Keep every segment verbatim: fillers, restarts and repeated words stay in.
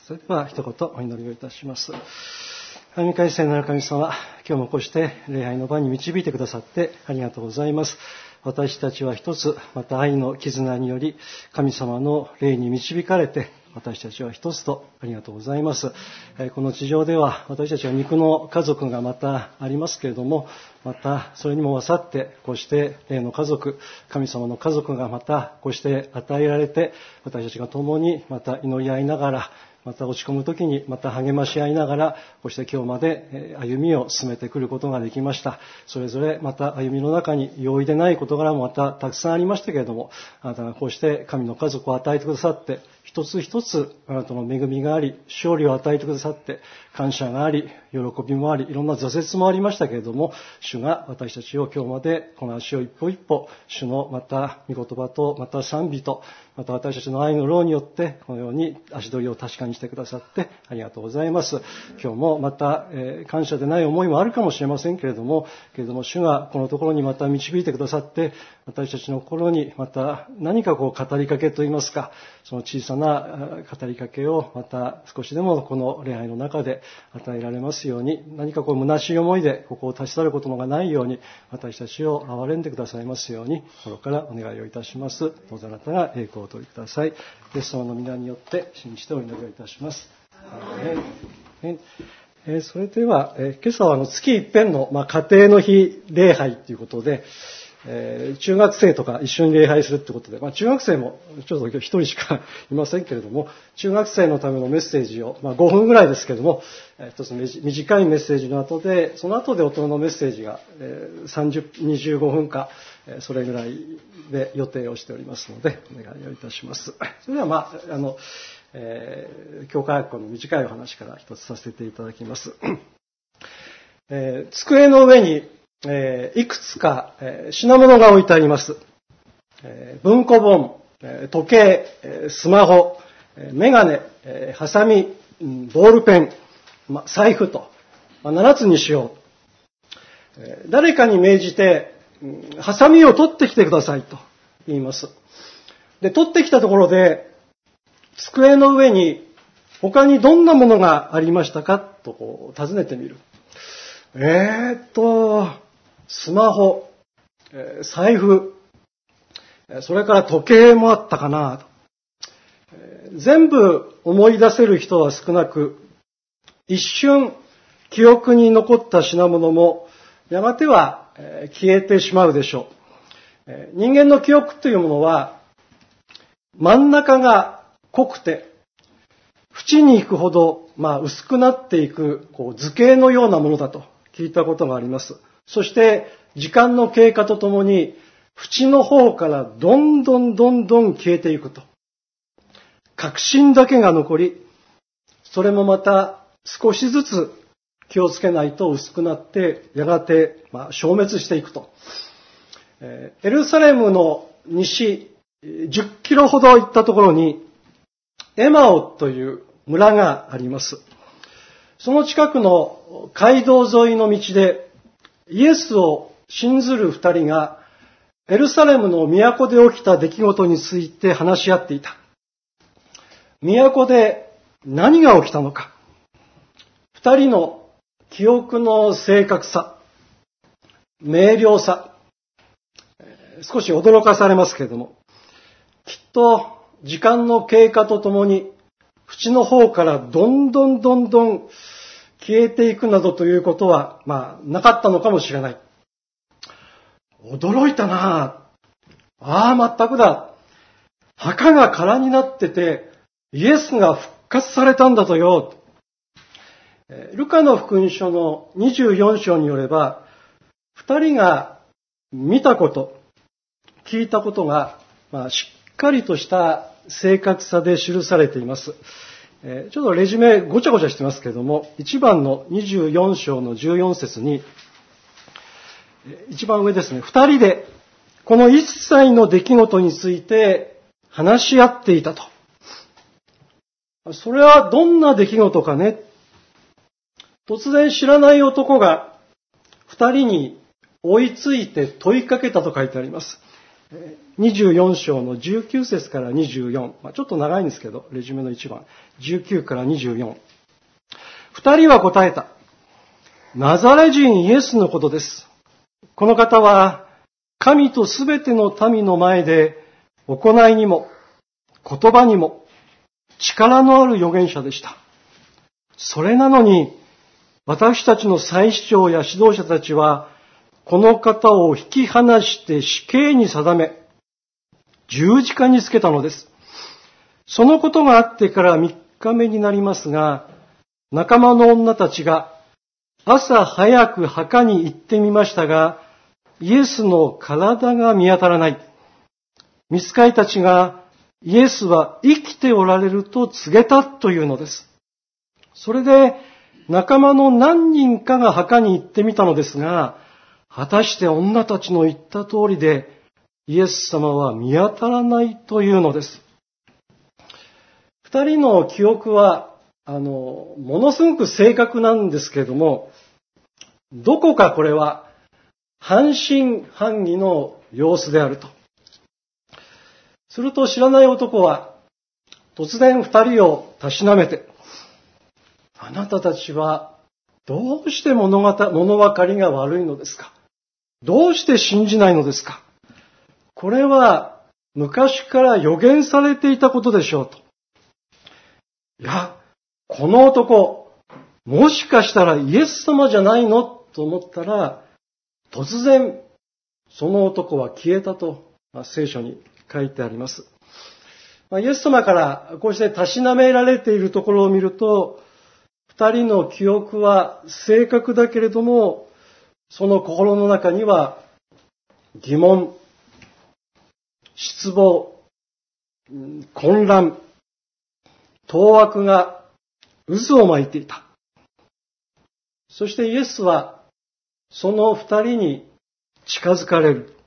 それでは一言お祈りをいたします。神回聖なる神様、今日もこうして礼拝の場に導いてくださってありがとうございます。私たちは一つ、また愛の絆により神様の霊に導かれて、私たちは一つとありがとうございます。この地上では私たちは肉の家族がまたありますけれども、またそれにも勝ってこうして霊の家族、神様の家族がまたこうして与えられて、私たちが共にまた祈り合いながら、また落ち込む時にまた励まし合いながら、こうして今日まで歩みを進めてくることができました。それぞれまた歩みの中に容易でない事柄もまたたくさんありましたけれども、あなたがこうして神の家族を与えてくださって、一つ一つあなたの恵みがあり、勝利を与えてくださって、感謝があり、喜びもあり、いろんな挫折もありましたけれども、主が私たちを今日までこの足を一歩一歩、主のまた御言葉と、また賛美と、また私たちの愛の労によって、このように足取りを確かにしてくださってありがとうございます。今日もまた、えー、感謝でない思いもあるかもしれませんけれども、けれども主がこのところにまた導いてくださって、私たちの心にまた何かこう語りかけといいますか、その小さな語りかけをまた少しでもこの礼拝の中で与えられますように、何かこう虚しい思いでここを立ち去ることのがないように、私たちを憐れんでくださいますように、心からお願いをいたします。どうぞあなたが栄光をお取りください。イエス様の皆によって信じてお祈りをいたします。えー、それでは、えー、今朝はあの月一遍の、まあ、家庭の日礼拝ということで、えー、中学生とか一緒に礼拝するということで、まあ、中学生もちょっと今日一人しかいませんけれども、中学生のためのメッセージを、まあ、ごふんぐらいですけれども、えー、一つ短いメッセージの後で、その後で大人のメッセージが、えー、さんじゅう、にじゅうごふんか、えー、それぐらいで予定をしておりますので、お願いをいたします。それでは、まあ、あの、えー、教科学校の短いお話から一つさせていただきます。えー、机の上に、えー、いくつか、えー、品物が置いてあります。えー、文庫本、えー、時計、えー、スマホ、えー、メガネ、えー、ハサミ、ボールペン、ま、財布と、まあ、ななつにしよう、えー。誰かに命じて、ハサミを取ってきてくださいと言います。で、取ってきたところで、机の上に他にどんなものがありましたかとこう尋ねてみる。えーっと、スマホ、えー、財布、それから時計もあったかなと、えー。全部思い出せる人は少なく、一瞬記憶に残った品物もやがては、えー、消えてしまうでしょう。えー、人間の記憶というものは真ん中が濃くて、縁に行くほど、まあ、薄くなっていく、こう図形のようなものだと聞いたことがあります。そして、時間の経過とともに、縁の方からどんどんどんどん消えていくと。核心だけが残り、それもまた少しずつ気をつけないと薄くなって、やがて、まあ、消滅していくと。エルサレムの西じゅっキロほど行ったところに、エマオという村があります。その近くの街道沿いの道でイエスを信ずる二人がエルサレムの都で起きた出来事について話し合っていた。都で何が起きたのか。二人の記憶の正確さ、明瞭さ、少し驚かされますけれども、きっと時間の経過とともに、縁の方からどんどんどんどん消えていくなどということは、まあ、なかったのかもしれない。驚いたなあ。ああ、全くだ。墓が空になってて、イエスが復活されたんだとよ。ルカの福音書のにじゅうよん章によれば、二人が見たこと、聞いたことが、まあ、しっかりとした正確さで記されています。えー、ちょっとレジュメごちゃごちゃしてますけれども、いちばんのにじゅうよん章のじゅうよん節に、一番上ですね、二人でこの一切の出来事について話し合っていたと。それはどんな出来事かね。突然知らない男が二人に追いついて問いかけたと書いてあります。 にじゅうよん章のじゅうきゅう節からにじゅうよん、まあ、ちょっと長いんですけど、レジュメのいちばん、じゅうきゅうからにじゅうよん。二人は答えた。ナザレ人イエスのことです。この方は、神とすべての民の前で、行いにも、言葉にも、力のある預言者でした。それなのに、私たちの祭司長や指導者たちは、この方を引き離して死刑に定め、十字架につけたのです。そのことがあってから三日目になりますが、仲間の女たちが朝早く墓に行ってみましたが、イエスの体が見当たらない。御使いたちがイエスは生きておられると告げたというのです。それで仲間の何人かが墓に行ってみたのですが、果たして女たちの言った通りで、イエス様は見当たらないというのです。二人の記憶は、あの、ものすごく正確なんですけれども、どこかこれは半信半疑の様子であると。すると知らない男は、突然二人をたしなめて、あなたたちはどうして物語、物分かりが悪いのですか？どうして信じないのですか？これは昔から予言されていたことでしょうと。いや、この男、もしかしたらイエス様じゃないのと思ったら、突然その男は消えたと、まあ、聖書に書いてあります。まあ、イエス様からこうしてたしなめられているところを見ると、二人の記憶は正確だけれども、その心の中には疑問、失望、混乱、当惑が渦を巻いていた。そしてイエスはその二人に近づかれる。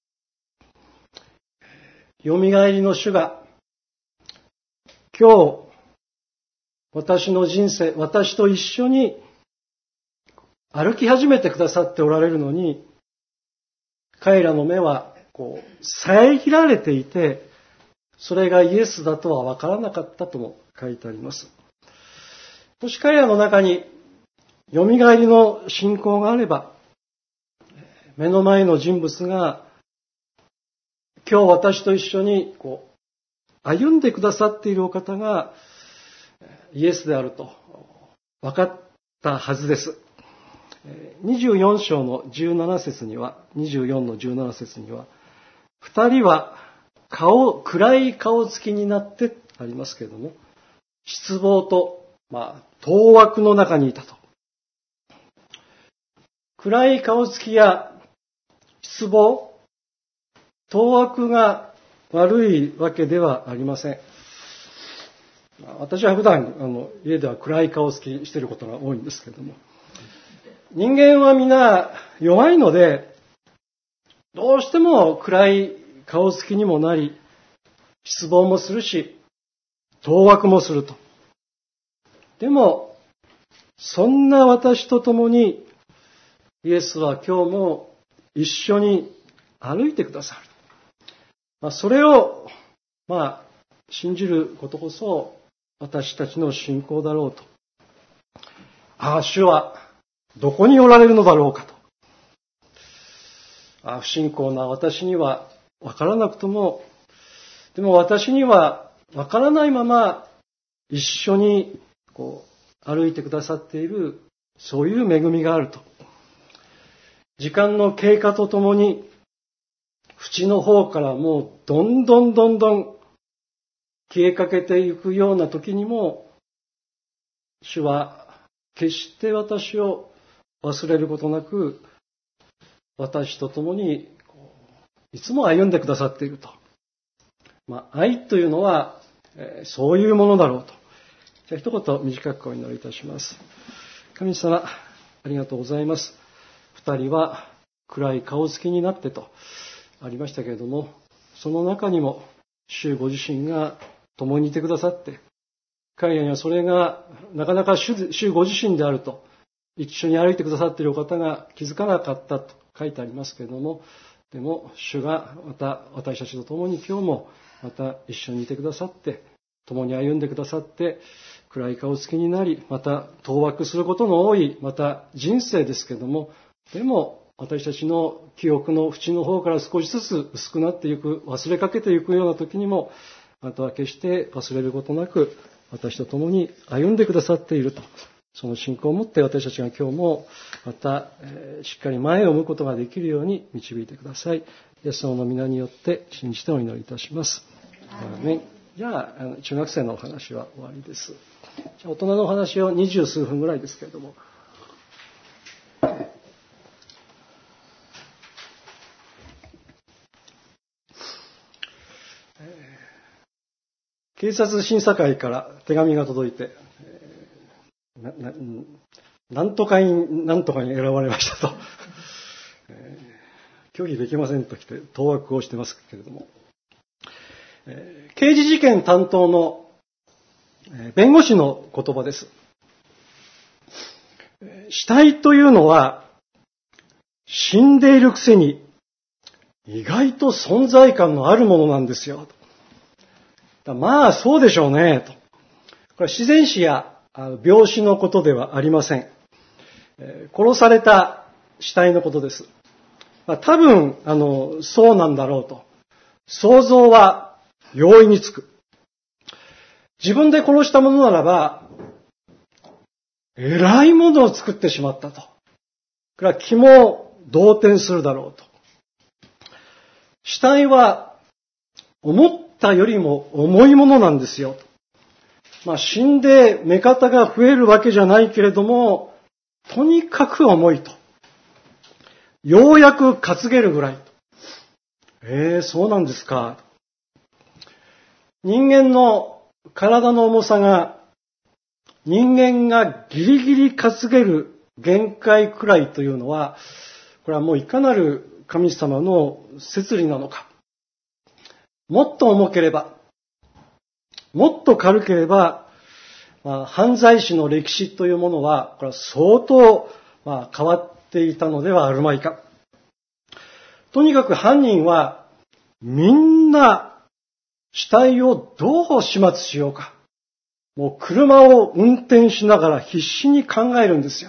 よみがえりの主が今日私の人生、私と一緒に歩き始めてくださっておられるのに、彼らの目はこう遮られていて、それがイエスだとは分からなかったとも書いてあります。もし彼らの中によみがえりの信仰があれば、目の前の人物が今日私と一緒にこう歩んでくださっているお方がイエスであると分かったはずです。にじゅうよん章のじゅうなな節には、にじゅうよんのじゅうなな節には、二人は顔、暗い顔つきになってありますけれども、失望と、まあ、当惑の中にいたと。暗い顔つきや失望、当惑が悪いわけではありません。私は普段あの家では暗い顔つきしていることが多いんですけれども、人間は皆弱いので、どうしても暗い顔つきにもなり、失望もするし、当惑もすると。でも、そんな私と共に、イエスは今日も一緒に歩いてくださる。まあ、それを、まあ、信じることこそ、私たちの信仰だろうと。ああ、主はどこにおられるのだろうかと。ああ、不信仰な私にはわからなくとも、でも私にはわからないまま一緒にこう歩いてくださっている、そういう恵みがあると。時間の経過とともに、縁の方からもうどんどんどんどん消えかけていくような時にも、主は決して私を忘れることなく、私と共にいつも歩んでくださっていると。まあ、愛というのは、えー、そういうものだろうと。じゃあ一言短くお祈りいたします。神様、ありがとうございます。二人は暗い顔つきになってとありましたけれども、その中にも主ご自身が共にいてくださって、彼らにはそれがなかなか 主, 主ご自身であると、一緒に歩いてくださっているお方が気づかなかったと書いてありますけれども、 でも主がまた私たちと共に今日もまた一緒にいてくださって、共に歩んでくださって、暗い顔つきになり、また当惑することの多い、また人生ですけども、でも私たちの記憶の縁の方から少しずつ薄くなっていく、忘れかけていくような時にも、あなたは決して忘れることなく、私と共に歩んでくださっていると。その信仰を持って私たちが今日もまた、えー、しっかり前を向くことができるように導いてください。イエス様の皆によって信じてお祈りいたします。アーメン。じゃあ、あの中学生のお話は終わりです。じゃあ大人のお話を二十数分ぐらいですけれども。警察審査会から手紙が届いて、な, な, なんとかに、なんとかに選ばれましたと、えー、拒否できませんと来て当惑をしてますけれども、えー、刑事事件担当の、えー、弁護士の言葉です。死体というのは死んでいるくせに意外と存在感のあるものなんですよ。まあそうでしょうねと。これは自然死や病死のことではありません。殺された死体のことです。まあ、多分あのそうなんだろうと想像は容易につく。自分で殺したものならばえらいものを作ってしまったと。これは気も動転するだろうと。死体は思ったよりも重いものなんですよ。まあ、死んで目方が増えるわけじゃないけれども、とにかく重いと。ようやく担げるぐらいと。ええ、そうなんですか。人間の体の重さが、人間がギリギリ担げる限界くらいというのは、これはもういかなる神様の摂理なのか。もっと重ければ、もっと軽ければ、まあ、犯罪史の歴史というものは、これは相当、まあ、変わっていたのではあるまいか。とにかく犯人は、みんな死体をどう始末しようか。もう車を運転しながら必死に考えるんですよ。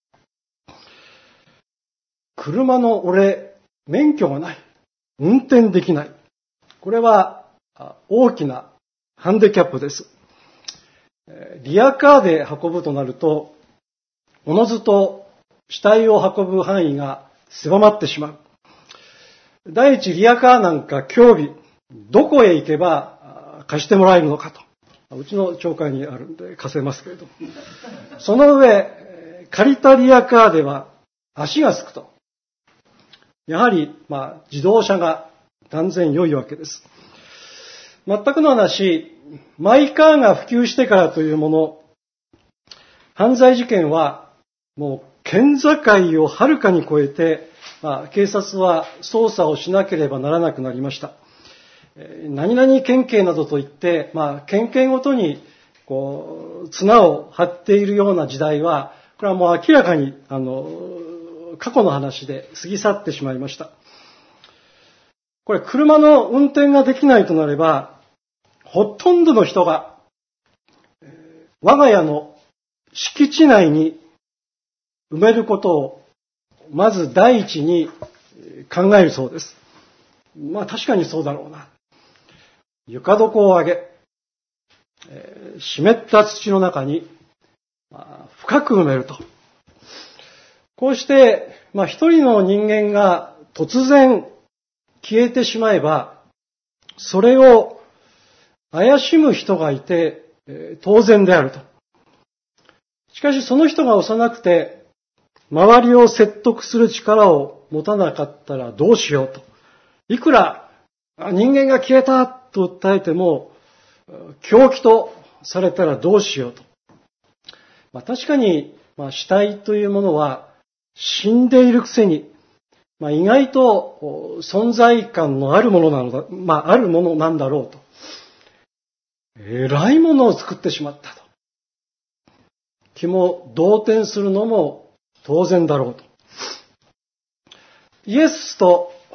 車の俺、免許がない。運転できない。これは大きなハンディキャップです。リアカーで運ぶとなると、おのずと死体を運ぶ範囲が狭まってしまう。第一、リアカーなんか競技、どこへ行けば貸してもらえるのかと。うちの町会にあるんで貸せますけれど。その上、借りたリアカーでは足がつくと。やはり、まあ、自動車が断然良いわけです。全くの話、マイカーが普及してからというもの、犯罪事件はもう県境をはるかに越えて、まあ、警察は捜査をしなければならなくなりました。何々県警などといって、まあ、県警ごとにこう綱を張っているような時代は、これはもう明らかにあの過去の話で過ぎ去ってしまいました。これ車の運転ができないとなれば、ほとんどの人が我が家の敷地内に埋めることをまず第一に考えるそうです。まあ確かにそうだろうな。床床を上げ、えー、湿った土の中に、まあ、深く埋めると。こうして、まあ一人の人間が突然消えてしまえば、それを怪しむ人がいて、えー、当然であると。しかしその人が幼くて、周りを説得する力を持たなかったらどうしようと。いくら人間が消えたと訴えても、狂気とされたらどうしようと。まあ、確かに、まあ、死体というものは死んでいるくせに、まあ、意外と存在感のあるものなのだ、まあ、あるものなんだろうと。えらいものを作ってしまったと。気も動転するのも当然だろうと。イエスと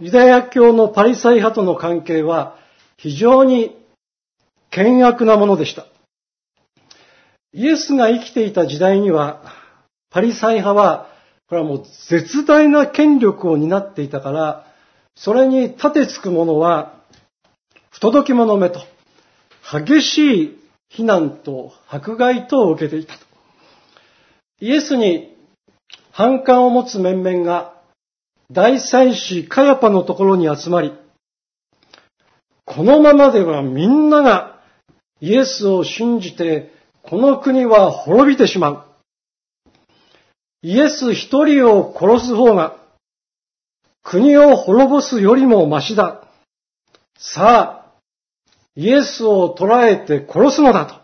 ユダヤ教のパリサイ派との関係は非常に険悪なものでした。イエスが生きていた時代には、パリサイ派は、これはもう絶大な権力を担っていたから、それに立てつく者は、不届き者めと、激しい非難と迫害とを受けていたと。イエスに反感を持つ面々が、大祭司カヤパのところに集まり、このままではみんながイエスを信じて、この国は滅びてしまう。イエス一人を殺す方が、国を滅ぼすよりもましだ。さあ、イエスを捕らえて殺すのだと。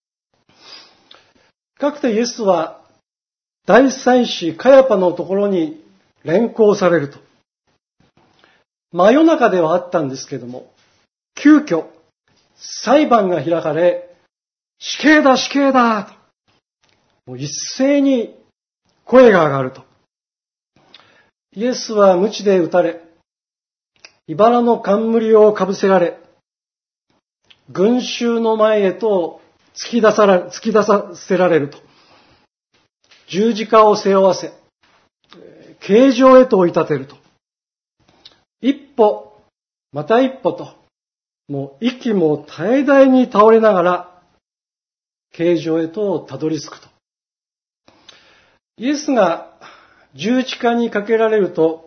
かくてイエスは、大祭司カヤパのところに連行されると。真夜中ではあったんですけれども、急遽、裁判が開かれ、死刑だ死刑だと。もう一斉に声が上がると。イエスは鞭で打たれ、茨の冠をかぶせられ、群衆の前へと突き出さら、突き出させられると。十字架を背負わせ、刑場へと追い立てると。一歩、また一歩と、もう息も絶え絶えに倒れながら、刑場へとたどり着くと。イエスが十字架にかけられると、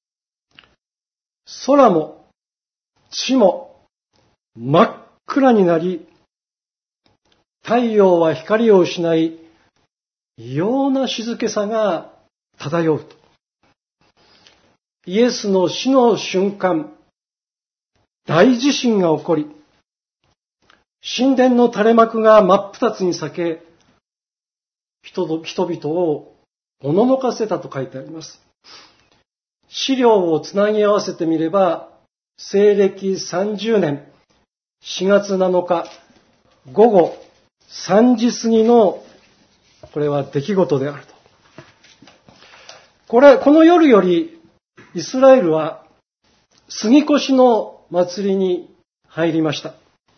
空も地も真っ暗になり、太陽は光を失い、異様な静けさが漂うと。イエスの死の瞬間、大地震が起こり、神殿の垂れ幕が真っ二つに裂け、人々をおののかせたと書いてあります。資料をつなぎ合わせてみれば、西暦さんじゅうねんしがつなのか午後さんじ過ぎの、これは出来事であると。これ、この夜よりイスラエルは杉越の祭りに入りました。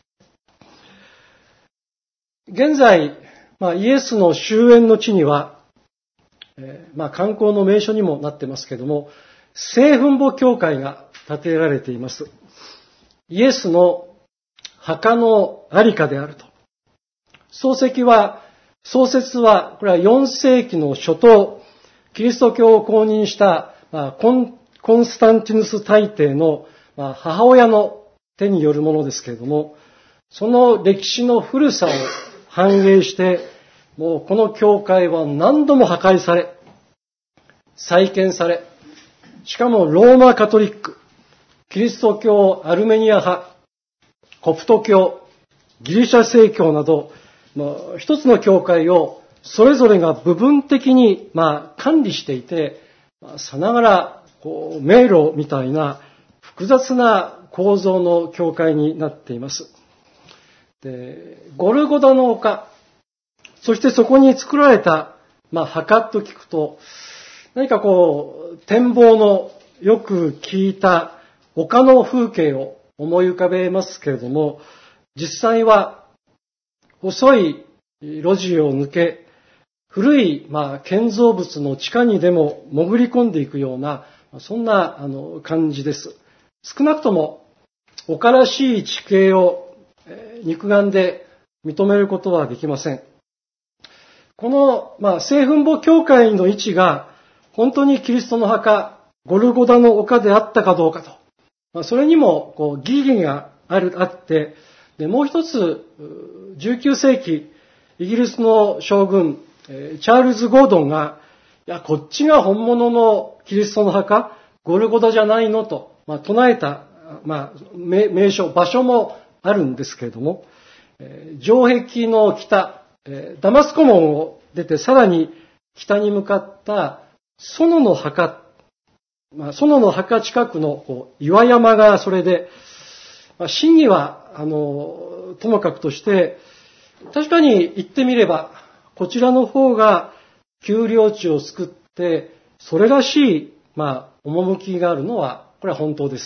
現在、まあ、イエスの終焉の地には、えーまあ、観光の名所にもなってますけれども、聖墳墓教会が建てられています。イエスの墓のありかであると。漱石は、創設は、これはよん世紀の初頭、キリスト教を公認した、まあ、コン、コンスタンティヌス大帝の、まあ、母親の手によるものですけれども、その歴史の古さを反映して、もうこの教会は何度も破壊され、再建され、しかもローマカトリック、キリスト教アルメニア派、コプト教、ギリシャ正教など、まあ、一つの教会をそれぞれが部分的に、まあ、管理していて、まあ、さながらこう迷路みたいな複雑な構造の教会になっています。で、ゴルゴダの丘、そしてそこに作られた、まあ、墓と聞くと、何かこう、展望のよく聞いた丘の風景を思い浮かべますけれども、実際は細い路地を抜け、古い、まあ、建造物の地下にでも潜り込んでいくような、そんなあの感じです。少なくとも、丘らしい地形を肉眼で認めることはできません。この、まあ、聖墳墓教会の位置が、本当にキリストの墓、ゴルゴダの丘であったかどうかと。まあ、それにも、こう、疑義がある、あって、で、もう一つ、じゅうきゅう世紀、イギリスの将軍、チャールズ・ゴードンが、いや、こっちが本物のキリストの墓、ゴルゴダじゃないのと、まあ、唱えた、まあ、名所、場所もあるんですけれども、城壁の北、ダマスコ門を出てさらに北に向かった園の墓、まあ、園の墓近くのこう岩山がそれで、まあ、真偽はあのともかくとして、確かに言ってみればこちらの方が丘陵地を作ってそれらしい、まあ、趣があるのはこれは本当です。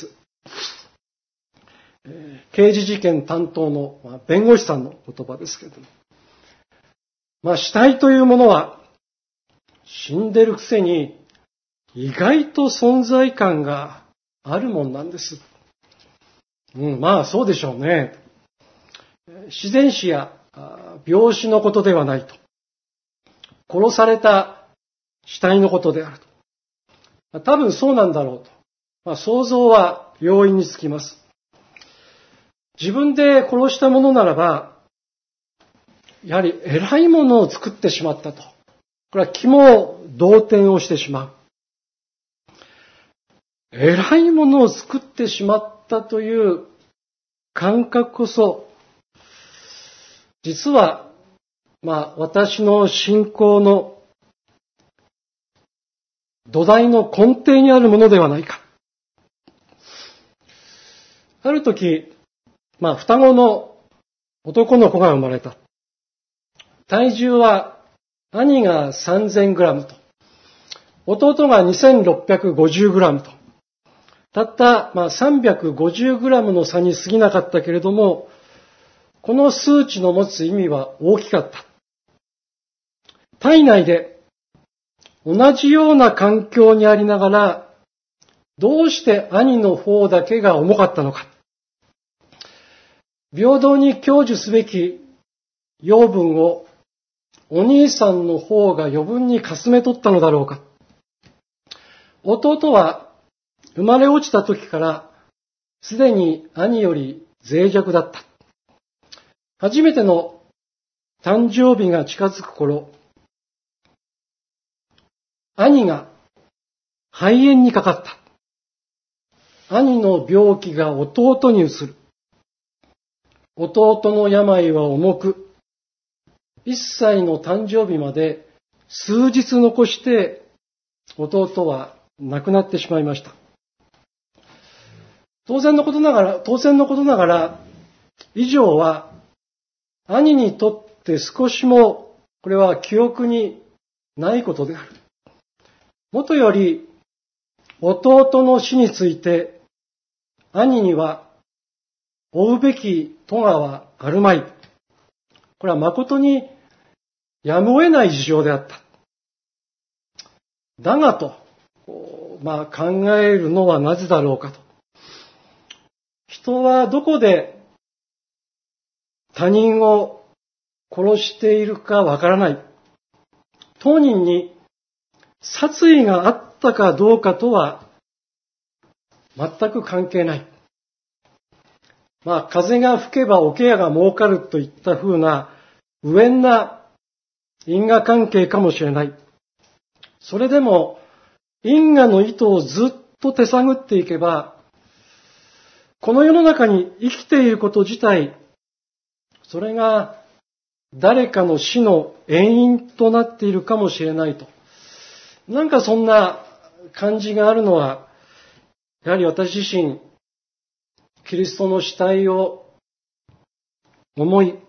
刑事事件担当の弁護士さんの言葉ですけれども、まあ、死体というものは死んでるくせに意外と存在感があるもんなんです。うん、まあそうでしょうね。自然死や病死のことではないと。殺された死体のことであると。多分そうなんだろうと。まあ、想像は容易につきます。自分で殺したものならば、やはり偉いものを作ってしまったと。これは気も動転をしてしまう。偉いものを作ってしまったという感覚こそ、実は、まあ、私の信仰の土台の根底にあるものではないか。ある時、まあ、双子の男の子が生まれた。体重は兄がさんぜんグラムと、弟がにせんろっぴゃくごじゅうグラムと、たった、まあ、さんびゃくごじゅうグラムの差に過ぎなかったけれども、この数値の持つ意味は大きかった。体内で同じような環境にありながら、どうして兄の方だけが重かったのか。平等に享受すべき養分をお兄さんの方が余分にかすめ取ったのだろうか。弟は生まれ落ちた時からすでに兄より脆弱だった。初めての誕生日が近づく頃、兄が肺炎にかかった。兄の病気が弟に移る。弟の病は重く、いっさいの誕生日まで数日残して弟は亡くなってしまいました。当然のことながら、当然のことながら、以上は兄にとって少しもこれは記憶にないことである。もとより弟の死について兄には負うべき咎はあるまい。これは誠にやむを得ない事情であった。だがと、まあ考えるのはなぜだろうかと。人はどこで他人を殺しているかわからない。当人に殺意があったかどうかとは全く関係ない。まあ、風が吹けば桶屋が儲かるといった風な無縁な因果関係かもしれない。それでも因果の糸をずっと手探っていけば、この世の中に生きていること自体、それが誰かの死の遠因となっているかもしれないと。なんかそんな感じがあるのは、やはり私自身、キリストの死体を思い、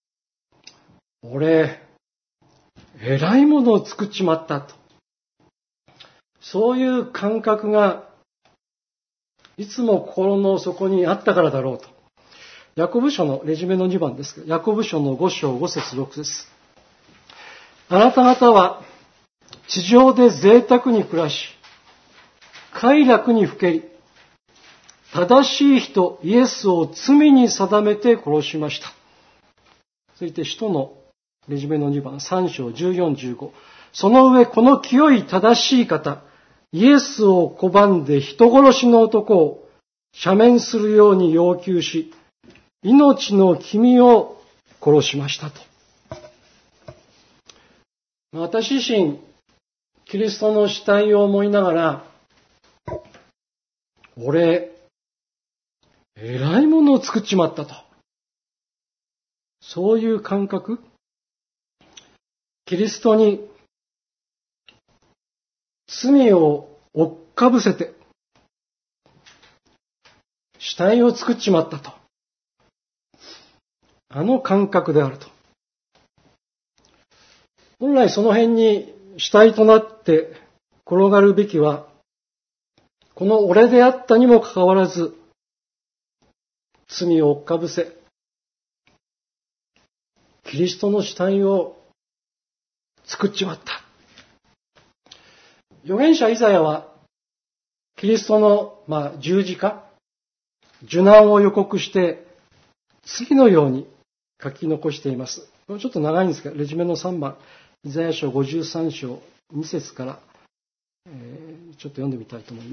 俺、偉いものを作っちまったと。そういう感覚がいつも心の底にあったからだろうと。ヤコブ書のレジュメのにばんですけど、ヤコブ書のご章ご節ろく節。あなた方は地上で贅沢に暮らし、快楽にふけり、正しい人イエスを罪に定めて殺しました。続いて使徒のレジュメのにばん、さん章じゅうよん、じゅうご。その上、この清い正しい方、イエスを拒んで人殺しの男を赦免するように要求し、命の君を殺しましたと。私自身、キリストの死体を思いながら、俺、偉いものを作っちまったと。そういう感覚、キリストに罪を追っかぶせて、死体を作っちまったと。あの感覚であると。本来その辺に死体となって転がるべきは、 この俺であったにもかかわらず、罪を追っかぶせ、キリストの死体を作っちまった。預言者イザヤは、キリストの、まあ、十字架、受難を予告して、次のように書き残しています。これちょっと長いんですが、レジュメのさんばん、イザヤ書ごじゅうさん章に節から、えー、ちょっと読んでみたいと思います。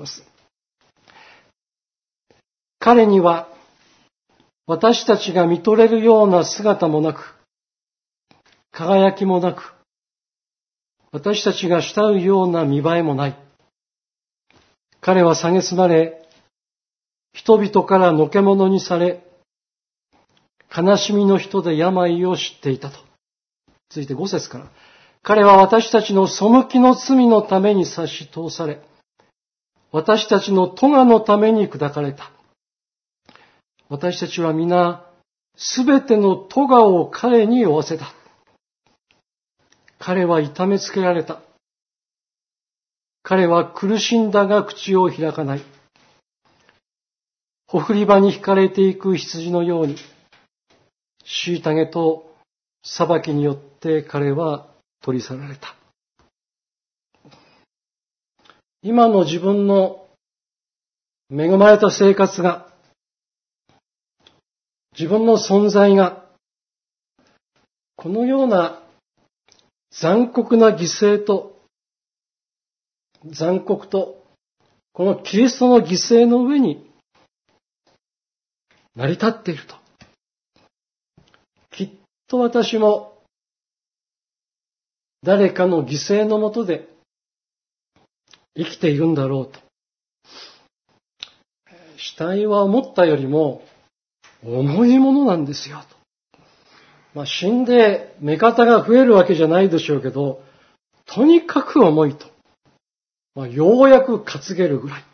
彼には、私たちが見とれるような姿もなく、輝きもなく、私たちが慕うような見栄えもない。彼は蔑まれ、人々からのけ者にされ、悲しみの人で病を知っていたと。続いてご節から。彼は私たちの背きの罪のために差し通され、私たちの咎のために砕かれた。私たちは皆、すべての咎を彼に負わせた。彼は痛めつけられた。彼は苦しんだが口を開かない。ほふり場に引かれていく羊のように、虐げと裁きによって彼は取り去られた。今の自分の恵まれた生活が、自分の存在が、このような残酷な犠牲と、残酷と、このキリストの犠牲の上に成り立っていると。きっと私も誰かの犠牲のもとで生きているんだろうと。死体は思ったよりも重いものなんですよと。まあ、死んで目方が増えるわけじゃないでしょうけど、とにかく重いと。まあ、ようやく担げるぐらい。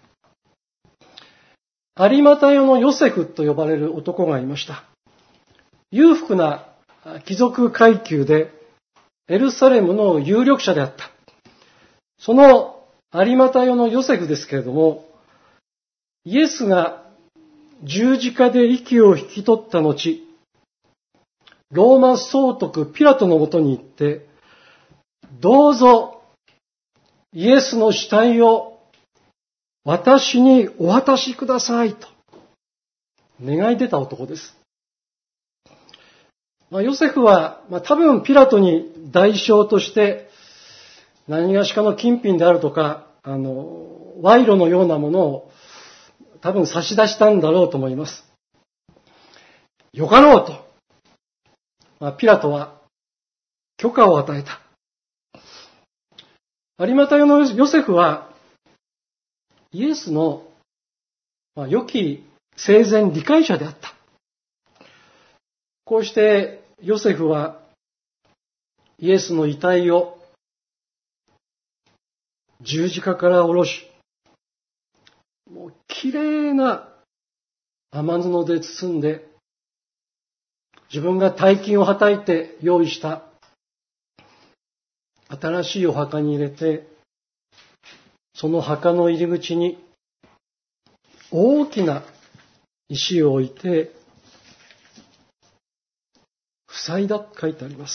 有股屋のヨセフと呼ばれる男がいました。裕福な貴族階級でエルサレムの有力者であった。その有股屋のヨセフですけれども、イエスが十字架で息を引き取った後、ローマ総督ピラトのもとに行って、どうぞイエスの死体を私にお渡しくださいと願い出た男です。まあ、ヨセフは、まあ、多分ピラトに代償として何がしかの金品であるとか、あの、賄賂のようなものを多分差し出したんだろうと思います。よかろうと、まあ、ピラトは許可を与えた。有股屋のヨセフはイエスの良き生前理解者であった。こうしてヨセフはイエスの遺体を十字架から下ろし、もうきれいな雨布で包んで、自分が大金をはたいて用意した新しいお墓に入れて、その墓の入り口に大きな石を置いて塞いだと書いてあります。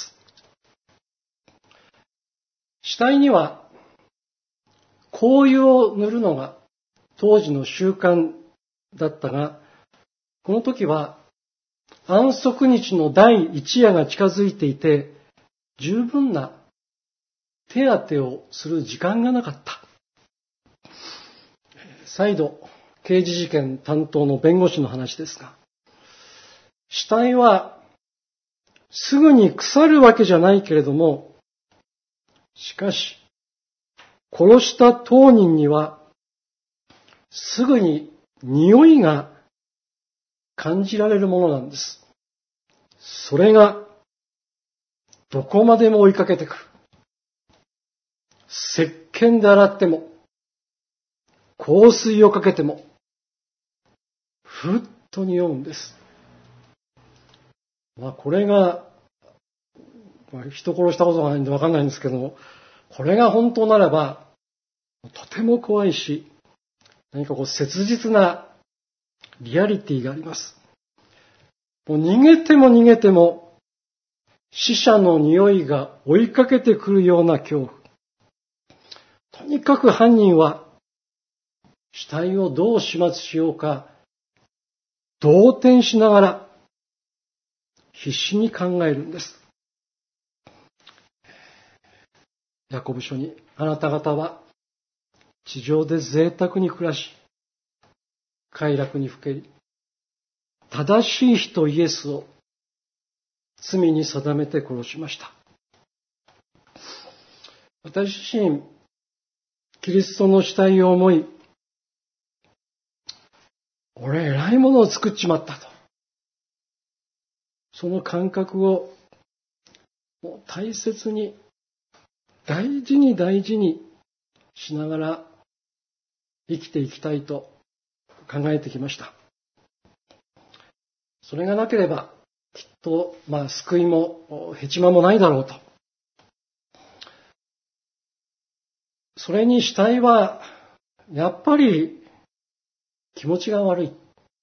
死体には香油を塗るのが当時の習慣だったが、この時は安息日の第一夜が近づいていて、十分な手当てをする時間がなかった。再度、刑事事件担当の弁護士の話ですが、死体はすぐに腐るわけじゃないけれども、しかし、殺した当人にはすぐに匂いが感じられるものなんです。それがどこまでも追いかけてくる。石鹸で洗っても、香水をかけても、ふっと匂うんです。まあこれが、まあ、人殺したことがないんでわかんないんですけども、これが本当ならば、とても怖いし、 何かこう切実なリアリティがあります。もう逃げても逃げても死者の匂いが追いかけてくるような恐怖。とにかく犯人は死体をどう始末しようか動転しながら必死に考えるんです。ヤコブ書に、あなた方は地上で贅沢に暮らし、快楽にふけり、正しい人イエスを罪に定めて殺しました。私自身、キリストの死体を思い、俺偉いものを作っちまったと。その感覚をもう大切に、大事に大事にしながら生きていきたいと考えてきました。それがなければ、きっと、まあ、救いも、へちまもないだろうと。それに死体は、やっぱり気持ちが悪い。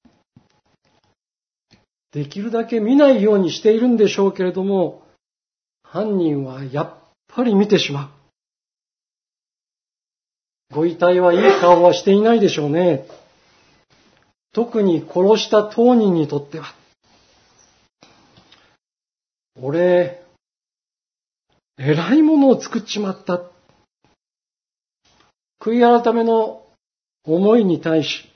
できるだけ見ないようにしているんでしょうけれども、犯人はやっぱり見てしまう。ご遺体はいい顔はしていないでしょうね。特に殺した当人にとっては。俺、偉いものを作っちまった。悔い改めの思いに対し、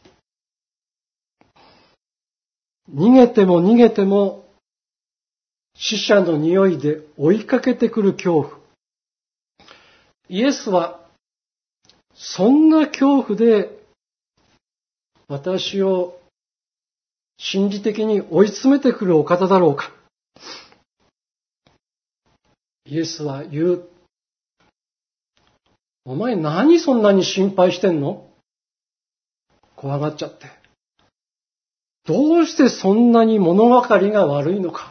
逃げても逃げても死者の匂いで追いかけてくる恐怖。イエスはそんな恐怖で私を心理的に追い詰めてくるお方だろうか。イエスは言う。お前何そんなに心配してんの？怖がっちゃって。どうしてそんなに物分かりが悪いのか。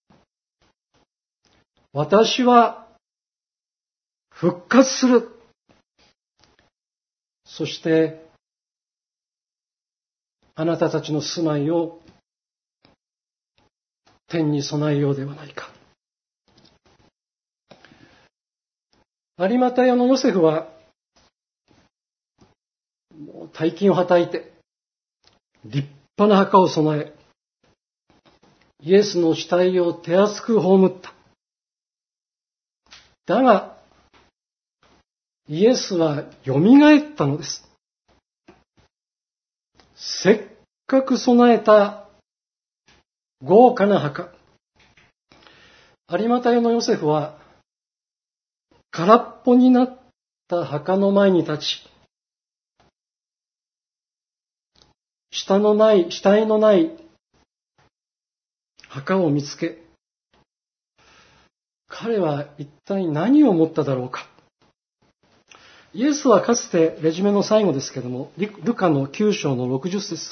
私は復活する。そしてあなたたちの住まいを天に備えようではないか。有股屋のヨセフはもう大金をはたいて立派な墓を備え、イエスの死体を手厚く葬った。だが、イエスはよみがえったのです。せっかく備えた豪華な墓。有股屋のヨセフは空っぽになった墓の前に立ち、下のない、死体のない墓を見つけ、彼は一体何を思っただろうか。イエスはかつてレジュメの最後ですけれども、ルカのきゅう章のろくじゅっ節。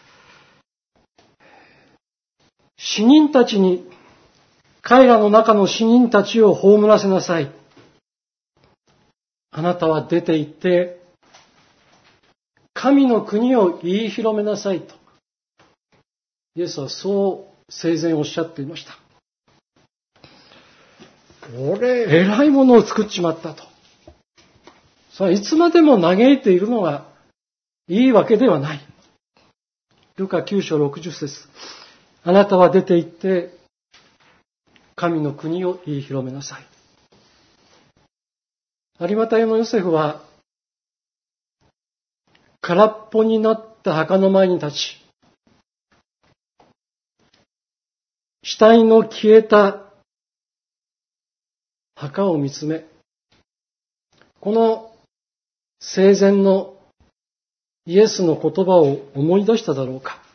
死人たちに、彼らの中の死人たちを葬らせなさい。あなたは出て行って、神の国を言い広めなさいと。イエスはそう生前おっしゃっていました。俺、偉いものを作っちまったと。それはいつまでも嘆いているのがいいわけではない。ルカきゅう章ろくじゅっ節。あなたは出て行って、神の国を言い広めなさい。有股屋のヨセフは、空っぽになった墓の前に立ち、死体の消えた墓を見つめ、この生前のイエスの言葉を思い出しただろうか。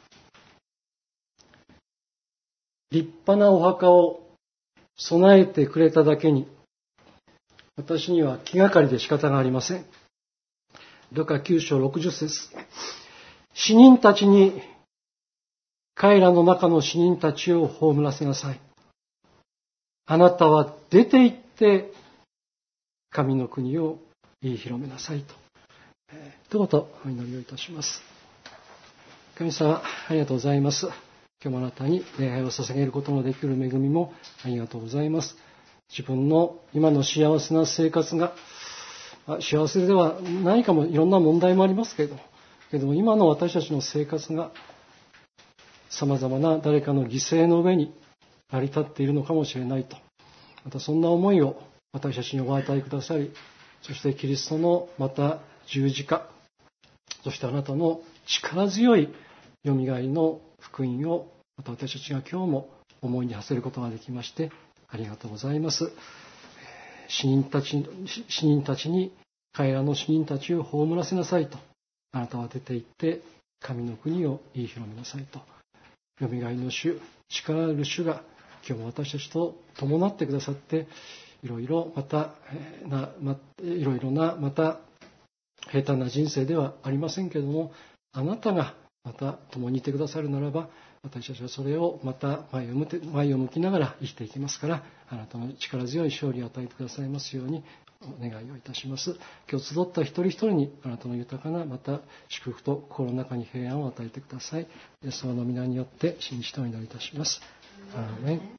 立派なお墓を備えてくれただけに、私には気がかりで仕方がありません。ルカきゅう章ろくじゅっ節。死人たちに、彼らの中の死人たちを葬らせなさい。あなたは出て行って、神の国を言い広めなさいと。 ということをお祈りをいたします。神様、ありがとうございます。今日もあなたに礼拝を捧げることのできる恵みもありがとうございます。自分の今の幸せな生活が幸せではないかも、いろんな問題もありますけれども、けれども今の私たちの生活がさまざまな誰かの犠牲の上に成り立っているのかもしれないと、またそんな思いを私たちにお与えくださり、そしてキリストのまた十字架、そしてあなたの力強いよみがえりの福音をまた私たちが今日も思いに馳せることができましてありがとうございます。死人たち、死人たちに彼らの死人たちを葬らせなさいと、あなたは出て行って神の国を言い広めなさいと、よみがえりの主、力ある主が今日も私たちと伴ってくださって、いろいろまたな、ま、いろいろなまた平坦な人生ではありませんけれども、あなたがまた共にいてくださるならば、私たちはそれをまた前を向て前を向きながら生きていきますから、あなたの力強い勝利を与えてくださいますようにお願いをいたします。今日集った一人一人にあなたの豊かなまた祝福と心の中に平安を与えてください。イエス様の皆によって信じてお祈りいたします。アーメン。